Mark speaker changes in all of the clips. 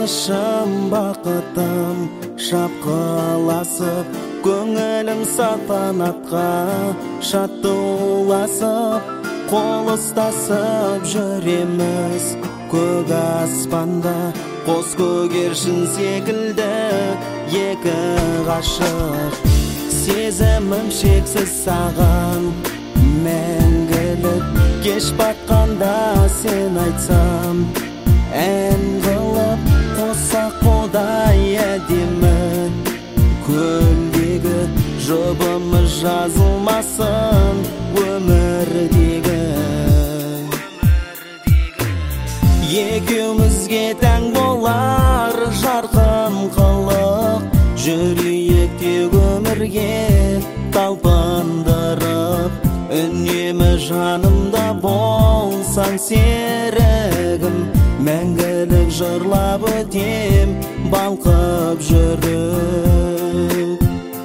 Speaker 1: қуанышым бақытым шапқыласып, көңілім салтанатқа шат уласып, қол ұстасып жүреміз көк аспанда, қос көгершін секілді екі ғашық. Сезімім шексіз саған мәңгілік, кеш батқанда сен айтсам ән қылып, қоссақ құдай әдемі көлдегі жұбымыз жазылмасын өмірдегі. Екеумізге тән болар жарқын қылық, жүрейік тек өмірге талпындырып, үнемі жанымда болсаң серігім, мәңгілік жырлап өтем балқып жүріп.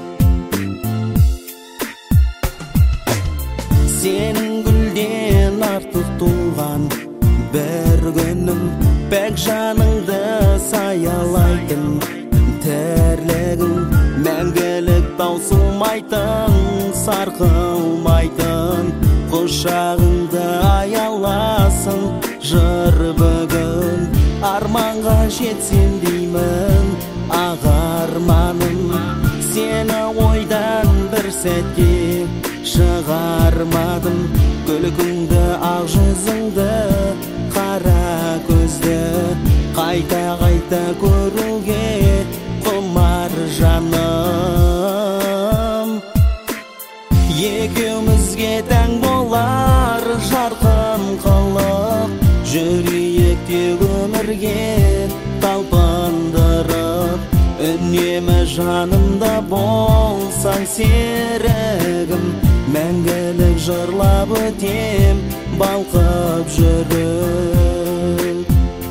Speaker 1: Сенің гүлден артық туған бір күнім, пәк жаныңды саялайтын тірлігің, мәңгілік таусылмайтын, сарқылмайтын, құшағыңды аяласын жыр бүгін. Арманға жетсем деймін ақ арманым, сені ойдан бір сәтке шығармадым, күлкіңді ақ жүзіңді қара көзді қайта көруге құмар жаным. Екеумізге тән болар жарқын қылық, жүрейік тек өмірге талпындырып, үнемі жанымда болсаң серігім, мәңгілік жырлап өтем балқып жүріп.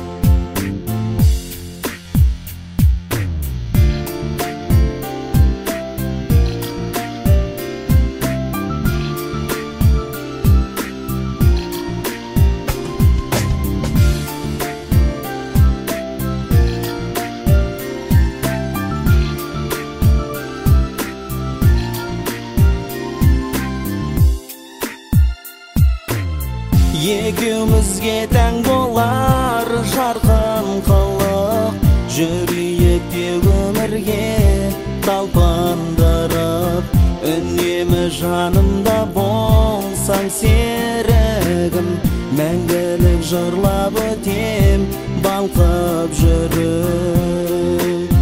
Speaker 1: Екеумізге тән болар жарқын қылық, жүрейік тек өмірге талпындырып, үнемі жанымда болсаң серігім, мәңгілік жырлап өтем балқып жүріп.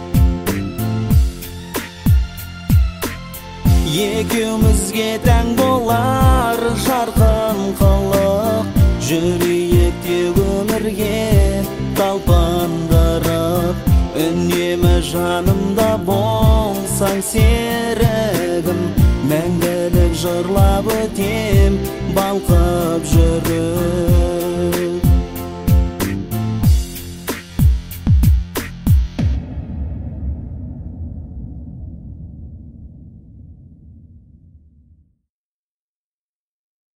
Speaker 1: Екеумізге тән болар жарқын қылық, жүрейік тек өмірге талпындырып, үнемі жанымда болсаң серігім, мәңгілік жырлап өтем балқып жүріп.